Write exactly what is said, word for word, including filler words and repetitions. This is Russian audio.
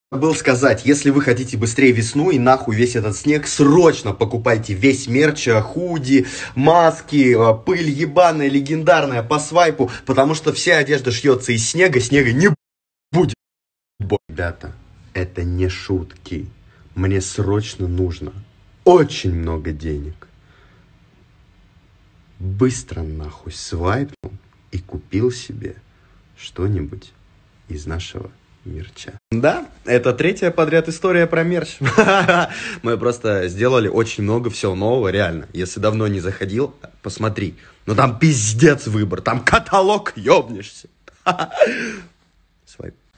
Забыл сказать, если вы хотите быстрее весну и нахуй весь этот снег, срочно покупайте весь мерч, худи, маски, пыль ебаная, легендарная по свайпу, потому что вся одежда шьется из снега, снега не будет. Ребята, это не шутки. Мне срочно нужно очень много денег. Быстро нахуй свайпнул и купил себе что-нибудь из нашего мерча. Да, это третья подряд история про мерч. Мы просто сделали очень много всего нового, реально. Если давно не заходил, посмотри. Ну там пиздец выбор, там каталог, ёбнешься. Свайп.